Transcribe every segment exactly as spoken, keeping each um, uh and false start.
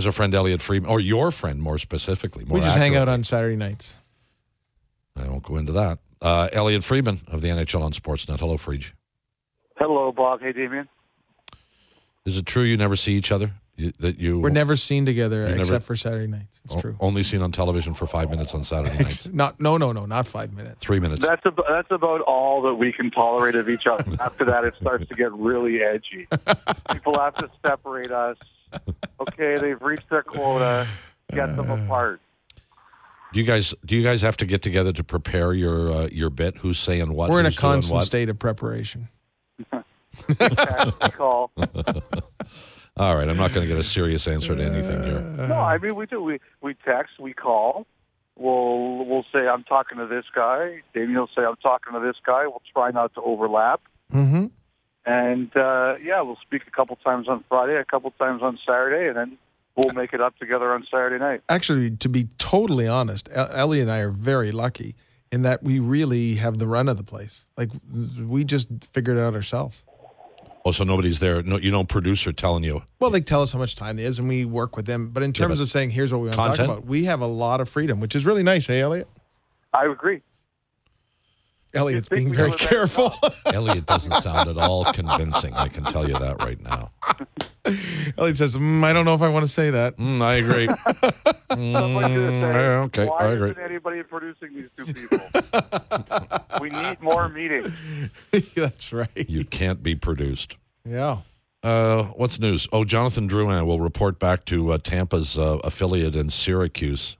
our friend Elliot Friedman, or your friend more specifically. More we just hang out accurately. on Saturday nights. I won't go into that. Uh, Elliot Friedman of the N H L on Sportsnet. Hello, Friedge. Hello, Bob. Hey, Damien. Is it true you never see each other? You, that you We're never seen together except never, for Saturday nights. It's o- true. Only seen on television for five minutes on Saturday nights. Not no no no not five minutes. Three minutes. That's about, that's about all that we can tolerate of each other. After that, it starts to get really edgy. People have to separate us. Okay, they've reached their quota. Get them apart. Do you guys do you guys have to get together to prepare your uh, your bit? Who's saying what? We're in a who's doing constant what? state of preparation. Taxi call. All right, I'm not going to get a serious answer to anything here. No, I mean we do. We we text, we call. We'll we'll say I'm talking to this guy. Damien will say I'm talking to this guy. We'll try not to overlap. Mm-hmm. And uh, yeah, we'll speak a couple times on Friday, a couple times on Saturday, and then we'll make it up together on Saturday night. Actually, to be totally honest, El- Ellie and I are very lucky in that we really have the run of the place. Like, we just figured it out ourselves. Oh, so nobody's there. No, you don't producer telling you. Well, they tell us how much time there is, and we work with them. But in terms but of saying, here's what we want to talk content? about, we have a lot of freedom, which is really nice, hey, Elliot? I agree. Elliot's think being we very have a- careful. Elliot doesn't sound at all convincing. I can tell you that right now. Elliot says, mm, I don't know if I want to say that. Mm, I agree. Somebody's gonna say, Mm, okay, why I agree. isn't anybody producing these two people? We need more meetings. That's right. You can't be produced. Yeah. Uh, what's news? Oh, Jonathan Drouin will report back to uh, Tampa's uh, affiliate in Syracuse.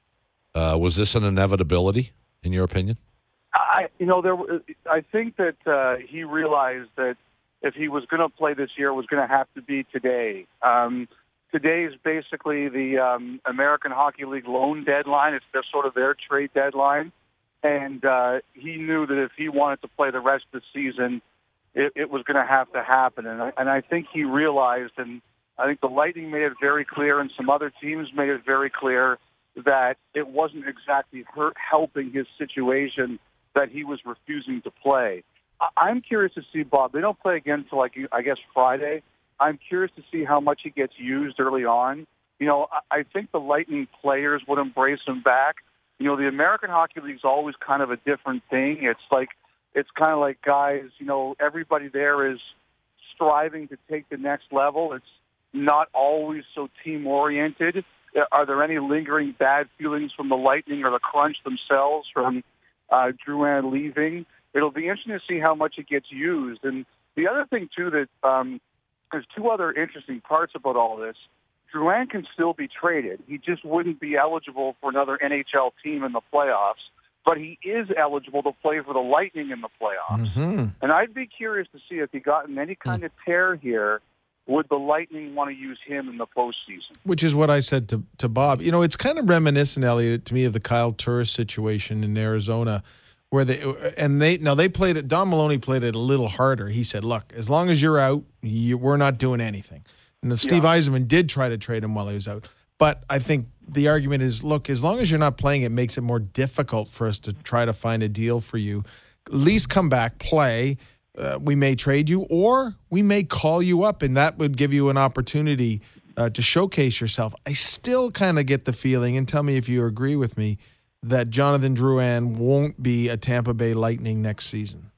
Uh, was this an inevitability, in your opinion? I, you know, there. I think that uh, he realized that if he was going to play this year, it was going to have to be today. Um, today is basically the um, American Hockey League loan deadline. It's their sort of their trade deadline, and uh, he knew that if he wanted to play the rest of the season, it, it was going to have to happen. And I, and I think he realized, and I think the Lightning made it very clear, and some other teams made it very clear that it wasn't exactly hurt, helping his situation that he was refusing to play. I- I'm curious to see, Bob, they don't play again until, like, I guess, Friday. I'm curious to see how much he gets used early on. You know, I, I think the Lightning players would embrace him back. You know, the American Hockey League is always kind of a different thing. It's like, it's kind of like guys, you know, everybody there is striving to take the next level. It's not always so team-oriented. Are there any lingering bad feelings from the Lightning or the Crunch themselves from uh, Drouin leaving? It'll be interesting to see how much it gets used. And the other thing, too, that um, there's two other interesting parts about all this. Drouin can still be traded. He just wouldn't be eligible for another N H L team in the playoffs, but he is eligible to play for the Lightning in the playoffs. Mm-hmm. And I'd be curious to see if he got in any kind of tear here, would the Lightning want to use him in the postseason? Which is what I said to, to Bob. You know, it's kind of reminiscent, Elliot, to me of the Kyle Turris situation in Arizona, where they and they now they played it. Don Maloney played it a little harder. He said, "Look, as long as you're out, you, we're not doing anything." And the Steve Yeah. Yzerman did try to trade him while he was out, but I think the argument is, look, as long as you're not playing, it makes it more difficult for us to try to find a deal for you. At least come back, play. Uh, we may trade you, or we may call you up, and that would give you an opportunity uh, to showcase yourself. I still kind of get the feeling, and tell me if you agree with me, that Jonathan Drouin won't be a Tampa Bay Lightning next season.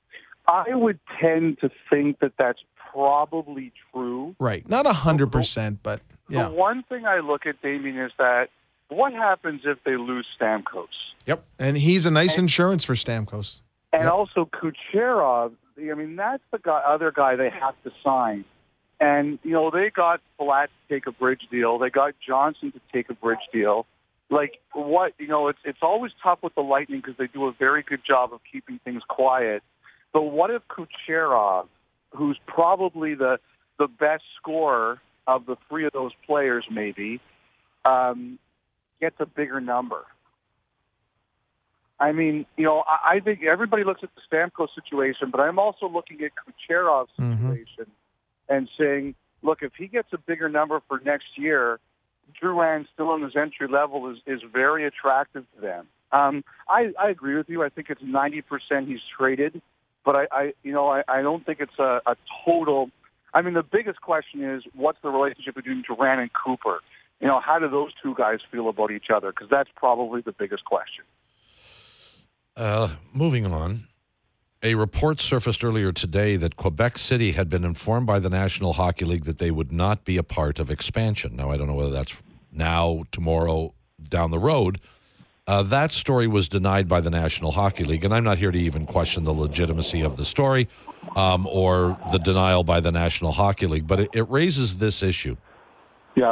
I would tend to think that that's probably true. Right. Not one hundred percent, but yeah. The one thing I look at, Damien, is that what happens if they lose Stamkos? Yep. And he's a nice insurance for Stamkos. And Yep. also Kucherov, I mean, that's the guy, other guy they have to sign. And, you know, they got Blatt to take a bridge deal. They got Johnson to take a bridge deal. Like, what, you know, it's it's always tough with the Lightning because they do a very good job of keeping things quiet. But what if Kucherov, who's probably the the best scorer of the three of those players maybe, um, gets a bigger number? I mean, you know, I, I think everybody looks at the Stamkos situation, but I'm also looking at Kucherov's situation mm-hmm. and saying, look, if he gets a bigger number for next year, Drouin still in his entry level is, is very attractive to them. Um, I, I agree with you. I think it's ninety percent he's traded, but I, I you know, I, I don't think it's a, a total. I mean, the biggest question is what's the relationship between Drouin and Cooper? You know, how do those two guys feel about each other? Because that's probably the biggest question. Uh, moving on, a report surfaced earlier today that Quebec City had been informed by the National Hockey League that they would not be a part of expansion. Now, I don't know whether that's now, tomorrow, down the road. Uh, that story was denied by the National Hockey League, and I'm not here to even question the legitimacy of the story um, or the denial by the National Hockey League, but it, it raises this issue. Yeah.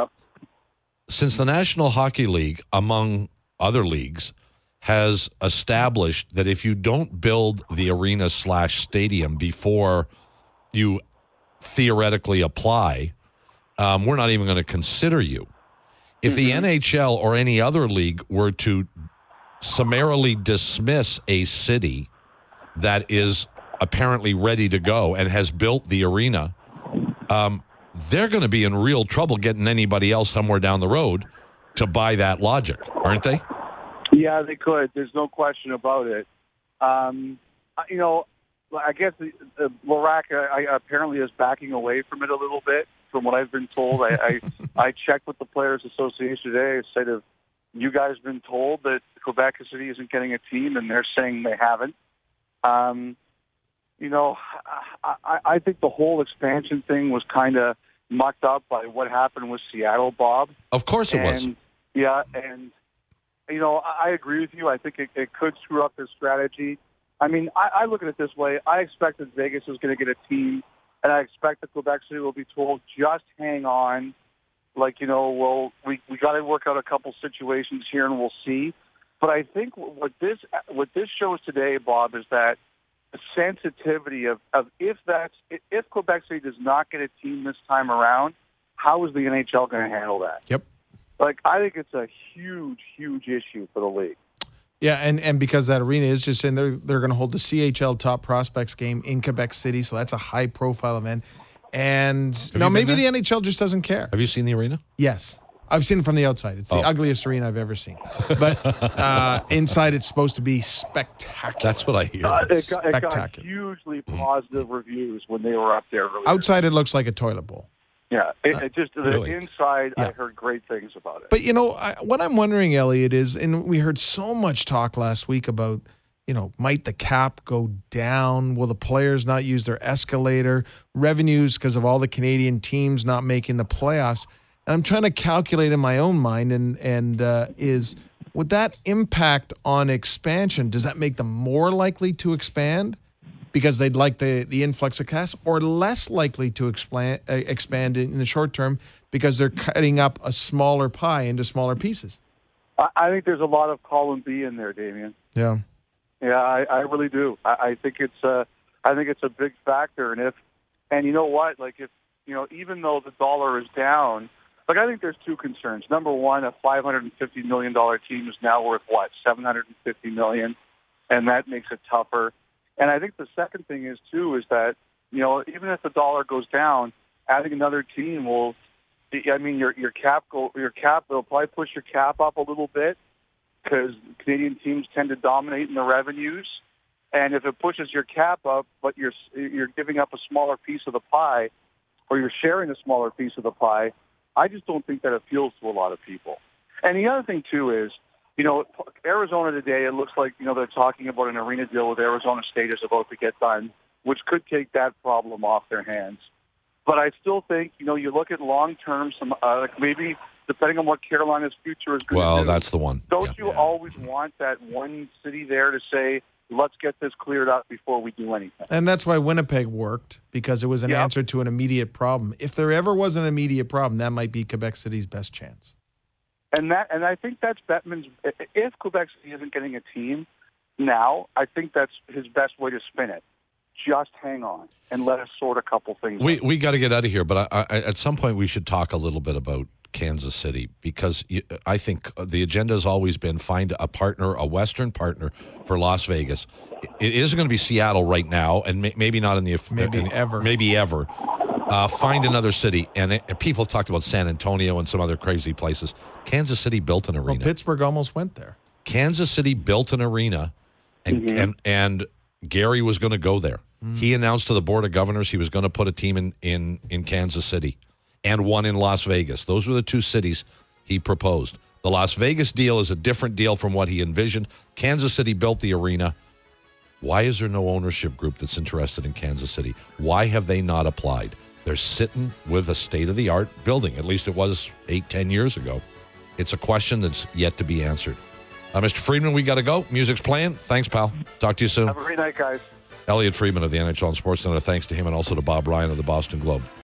Since the National Hockey League, among other leagues, has established that if you don't build the arena slash stadium before you theoretically apply, um, we're not even going to consider you. If the N H L or any other league were to summarily dismiss a city that is apparently ready to go and has built the arena, um, they're going to be in real trouble getting anybody else somewhere down the road to buy that logic, aren't they? Yeah, they could. There's no question about it. Um, you know, I guess the, the Larac uh, apparently is backing away from it a little bit, from what I've been told. I, I, I checked with the Players Association today. I said, have you guys been told that Quebec City isn't getting a team? And they're saying they haven't. Um, you know, I, I think the whole expansion thing was kind of mucked up by what happened with Seattle, Bob. Of course it and, was. Yeah, and, you know, I, I agree with you. I think it, it could screw up their strategy. I mean, I, I look at it this way. I expect that Vegas is going to get a team, and I expect that Quebec City will be told, just hang on. Like, you know, well, we we got to work out a couple situations here, and we'll see. But I think what this what this shows today, Bob, is that the sensitivity of, of if that's if Quebec City does not get a team this time around, how is the N H L going to handle that? Yep. Like, I think it's a huge, huge issue for the league. Yeah, and, and because that arena is just in there, they're going to hold the C H L Top Prospects game in Quebec City, so that's a high-profile event. And now maybe the N H L just doesn't care. Have you seen the arena? Yes. I've seen it from the outside. It's the oh. ugliest arena I've ever seen. But uh, inside, it's supposed to be spectacular. That's what I hear. Uh, it, got, it got Spectacular. hugely positive reviews when they were up there earlier. Outside, it looks like a toilet bowl. Yeah, it, it just the really? inside, Yeah. I heard great things about it. But, you know, I, what I'm wondering, Elliot, is, and we heard so much talk last week about, you know, might the cap go down? Will the players not use their escalator? Revenues because of all the Canadian teams not making the playoffs. And I'm trying to calculate in my own mind, and, and uh, is, would that impact on expansion? Does that make them more likely to expand because they'd like the, the influx of cash, or less likely to expand, uh, expand in the short term because they're cutting up a smaller pie into smaller pieces? I, I think there's a lot of column B in there, Damien. Yeah. Yeah, I, I really do. I, I think it's a, I think it's a big factor. And if, and you know what, like if, you know, even though the dollar is down, like I think there's two concerns. Number one, a five hundred fifty million dollars team is now worth what, seven hundred fifty million dollars, and that makes it tougher. And I think the second thing is too is that, you know, even if the dollar goes down, adding another team will, I mean, your your cap go, your cap will probably push your cap up a little bit because Canadian teams tend to dominate in the revenues. And if it pushes your cap up, but you're you're giving up a smaller piece of the pie, or you're sharing a smaller piece of the pie, I just don't think that appeals to a lot of people. And the other thing too is, you know, Arizona today, it looks like, you know, they're talking about an arena deal with Arizona State is about to get done, which could take that problem off their hands. But I still think, you know, you look at long-term, some uh, like maybe depending on what Carolina's future is going to Well, do. that's the one. Don't Yeah. you Yeah. always want that one city there to say, let's get this cleared up before we do anything? And that's why Winnipeg worked, because it was an Yep. answer to an immediate problem. If there ever was an immediate problem, that might be Quebec City's best chance. And that, and I think that's Bettman's. If Quebec City isn't getting a team now, I think that's his best way to spin it. Just hang on and let us sort a couple things We out. we got to get out of here, but I, I, at some point we should talk a little bit about Kansas City, because you, I think the agenda has always been find a partner, a Western partner for Las Vegas. It isn't going to be Seattle right now, and may, maybe not in the Maybe in, ever. Maybe ever. Uh, find another city, and it, people have talked about San Antonio and some other crazy places. Kansas City built an arena. Well, Pittsburgh almost went there. Kansas City built an arena, and Mm-hmm. and, and Gary was going to go there. He announced to the Board of Governors he was going to put a team in, in, in Kansas City and one in Las Vegas. Those were the two cities he proposed. The Las Vegas deal is a different deal from what he envisioned. Kansas City built the arena. Why is there no ownership group that's interested in Kansas City? Why have they not applied? They're sitting with a state-of-the-art building. At least it was eight, ten years ago. It's a question that's yet to be answered. Uh, Mister Friedman, we got to go. Music's playing. Thanks, pal. Talk to you soon. Have a great night, guys. Elliot Friedman of the N H L and Sports Center. Thanks to him and also to Bob Ryan of the Boston Globe.